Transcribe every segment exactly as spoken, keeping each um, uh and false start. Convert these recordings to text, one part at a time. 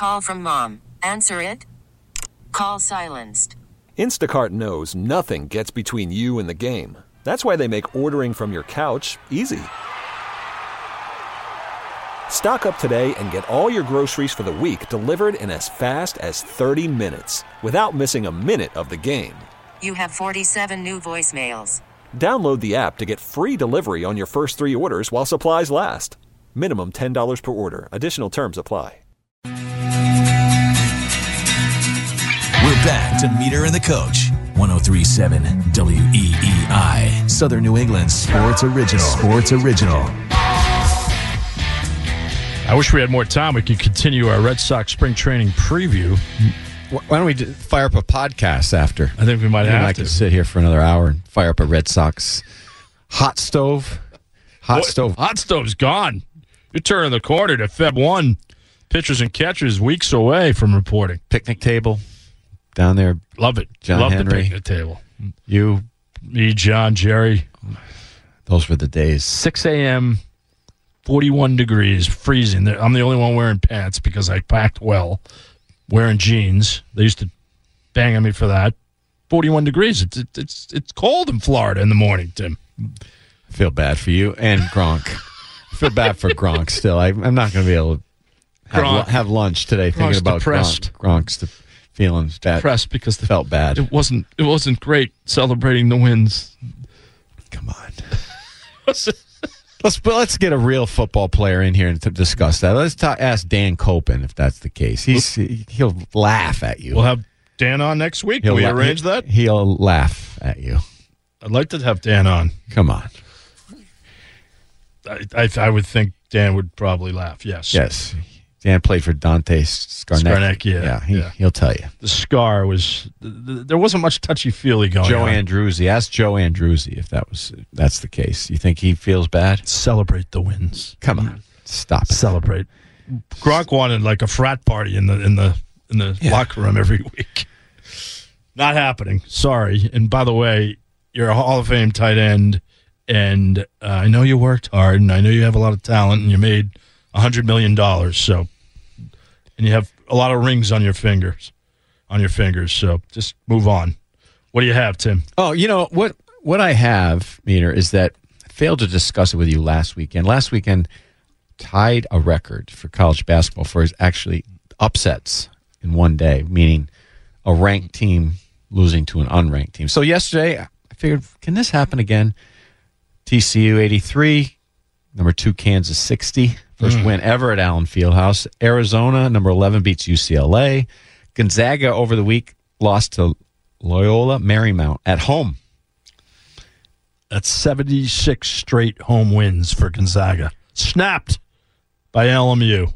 call from mom. Answer it. Call silenced. Instacart knows nothing gets between you and the game. That's why they make ordering from your couch easy. Stock up today and get all your groceries for the week delivered in as fast as thirty minutes without missing a minute of the game. You have forty-seven new voicemails. Download the app to get free delivery on your first three orders while supplies last. Minimum ten dollars per order. Additional terms apply. We're back to Meter and the Coach. one oh three point seven W E E I. Southern New England Sports Original. Sports Original. I wish we had more time. We could continue our Red Sox spring training preview. Why don't we do, fire up a podcast after? I think we might have I to. could sit here for another hour and fire up a Red Sox hot stove. Hot What? stove. Hot stove's gone. You're turning the corner to February first. Pitchers and catchers weeks away from reporting. Picnic table down there. Love it. John Love Henry. the picnic table. You. Me, John, Jerry. Those were the days. six a.m., forty-one degrees, freezing. I'm the only one wearing pants because I packed well, wearing jeans. They used to bang on me for that. forty-one degrees. It's it's it's cold in Florida in the morning, Tim. I feel bad for you and Gronk. I feel bad for Gronk still. I, I'm not going to be able to have, Gronk. have lunch today thinking Gronk's about depressed. Gronk. Gronk's the feeling bad. Depressed because the, felt bad. It wasn't it wasn't great celebrating the wins. Come on. Let's but let's get a real football player in here to discuss that. Let's talk, ask Dan Copen if that's the case. He's he'll laugh at you. We'll have Dan on next week. Can He'll we la- arrange that? He'll laugh at you. I'd like to have Dan on. Come on. I, I, I would think Dan would probably laugh. Yes. Yes. Dan played for Dante Scarnecchia. Scarnecchia, Yeah, he, yeah. he'll tell you. The scar was th- th- there wasn't much touchy-feely going Joe on. Andruzzi. Ask Joe Andruzzi if that was that's the case. You think he feels bad? Celebrate the wins. Come on. Stop it. Celebrate. Gronk wanted like a frat party in the in the in the Yeah. locker room every week. Not happening. Sorry. And by the way, you're a Hall of Fame tight end, and uh, I know you worked hard, and I know you have a lot of talent, and you made a hundred million dollars. So, and you have a lot of rings on your fingers, on your fingers. So, just move on. What do you have, Tim? Oh, you know what? What I have, Meter, is that I failed to discuss it with you last weekend. Last weekend tied a record for college basketball for actually upsets in one day, meaning a ranked team losing to an unranked team. So yesterday, I figured, can this happen again? T C U eighty-three, number two Kansas sixty, first mm. win ever at Allen Fieldhouse. Arizona, number eleven, beats U C L A. Gonzaga over the week lost to Loyola Marymount at home. That's seventy-six straight home wins for Gonzaga. Snapped by L M U.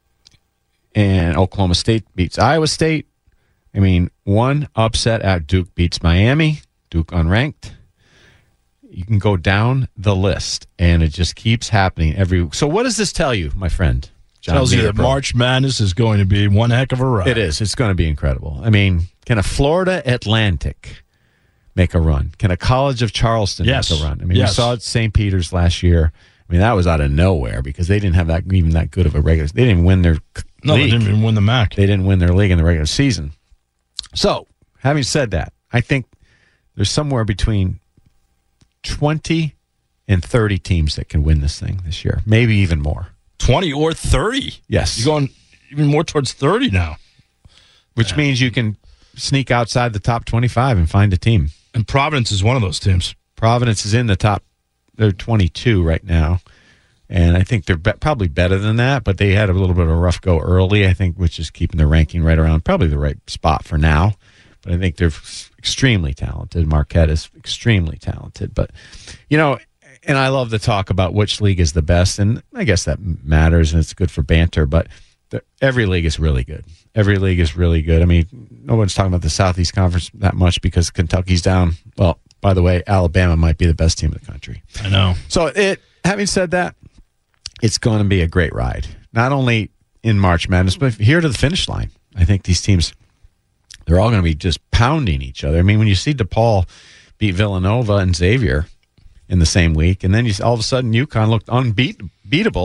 And Oklahoma State beats Iowa State. I mean, one upset at Duke beats Miami. Duke unranked. You can go down the list, and it just keeps happening every week. So what does this tell you, my friend? John Tells you that Meter-Pro? March Madness is going to be one heck of a ride. It is. It's going to be incredible. I mean, can a Florida Atlantic make a run? Can a College of Charleston Yes. make a run? I mean, Yes. we saw it Saint Peter's last year. I mean, that was out of nowhere because they didn't have that even that good of a regular. They didn't win their No, league. they didn't even win the M A C. They didn't win their league in the regular season. So, having said that, I think there's somewhere between twenty and thirty teams that can win this thing this year, maybe even more. twenty or thirty. Yes. You're going even more towards thirty now. Which means you can sneak outside the top twenty-five and find a team. And Providence is one of those teams. Providence is in the top. They're twenty-two right now. And I think they're be- probably better than that, but they had a little bit of a rough go early, I think, which is keeping their ranking right around probably the right spot for now. But I think they're extremely talented. Marquette is extremely talented. But, you know, and I love to talk about which league is the best, and I guess that matters, and it's good for banter, but the, every league is really good. Every league is really good. I mean, no one's talking about the Southeast Conference that much because Kentucky's down. Well, by the way, Alabama might be the best team in the country. I know. So, it. having said that, it's going to be a great ride, not only in March Madness, but here to the finish line. I think these teams, they're all going to be just pounding each other. I mean, when you see DePaul beat Villanova and Xavier in the same week, and then you all of a sudden UConn looked unbeatable,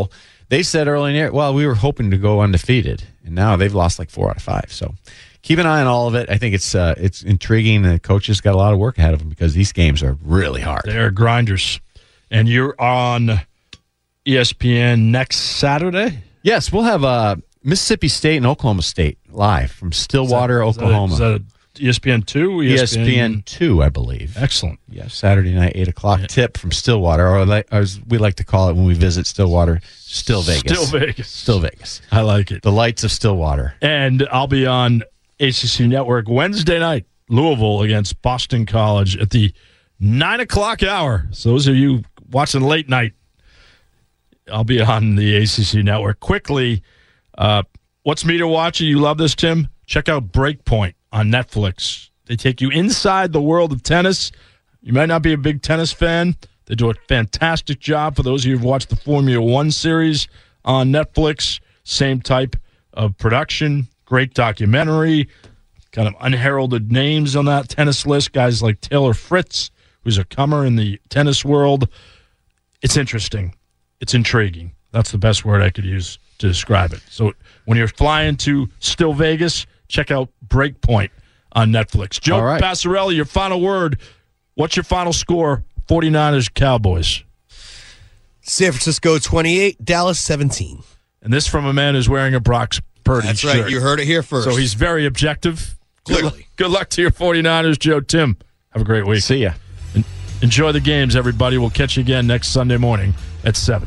they said early in the year, well, we were hoping to go undefeated, and now they've lost like four out of five. So keep an eye on all of it. I think it's uh, it's intriguing. The coaches got a lot of work ahead of them because these games are really hard. They're grinders. And you're on E S P N next Saturday? Yes, we'll have uh, Mississippi State and Oklahoma State live from Stillwater, is that, Oklahoma. Is that, a, is that a E S P N two? E S P N two, I believe. Excellent. Yeah, Saturday night, eight o'clock yeah. tip from Stillwater, or like, as we like to call it when we visit Stillwater, Still Vegas. Still Vegas. Still Vegas. I like it. The lights of Stillwater. And I'll be on A C C Network Wednesday night, Louisville against Boston College at the nine o'clock hour. So those of you watching late night, I'll be on the A C C Network. Quickly, uh, what's meter watching? You love this, Tim? Check out Breakpoint on Netflix. They take you inside the world of tennis. You might not be a big tennis fan. They do a fantastic job for those of you who've watched the Formula One series on Netflix. Same type of production. Great documentary. Kind of unheralded names on that tennis list. Guys like Taylor Fritz, who's a comer in the tennis world. It's interesting. It's intriguing. That's the best word I could use to describe it. So when you're flying to Still Vegas, check out Breakpoint on Netflix. Joe right. Passarelli, your final word. What's your final score? forty-niners Cowboys. San Francisco twenty-eight, Dallas seventeen. And this from a man who's wearing a Brock Purdy That's shirt. right. You heard it here first. So he's very objective. Good, Clearly. luck, good luck to your forty-niners, Joe. Tim, have a great week. See ya. En- enjoy the games, everybody. We'll catch you again next Sunday morning at seven.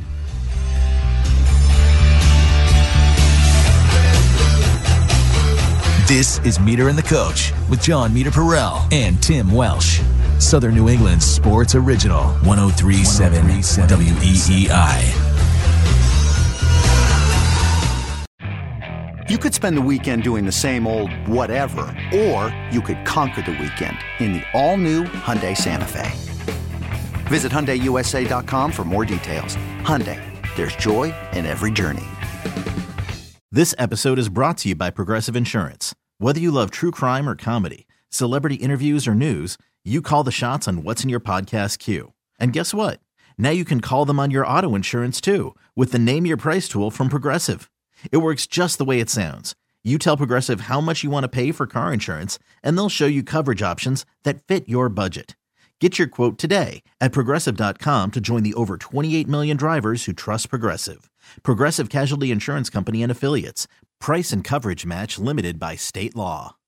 This is Meter and the Coach with John Meter Perrell and Tim Welsh. Southern New England Sports Original, one oh three point seven W E E I. You could spend the weekend doing the same old whatever, or you could conquer the weekend in the all-new Hyundai Santa Fe. Visit Hyundai U S A dot com for more details. Hyundai, there's joy in every journey. This episode is brought to you by Progressive Insurance. Whether you love true crime or comedy, celebrity interviews or news, you call the shots on what's in your podcast queue. And guess what? Now you can call them on your auto insurance too with the Name Your Price tool from Progressive. It works just the way it sounds. You tell Progressive how much you want to pay for car insurance, and they'll show you coverage options that fit your budget. Get your quote today at Progressive dot com to join the over twenty-eight million drivers who trust Progressive. Progressive Casualty Insurance Company and Affiliates. Price and coverage match limited by state law.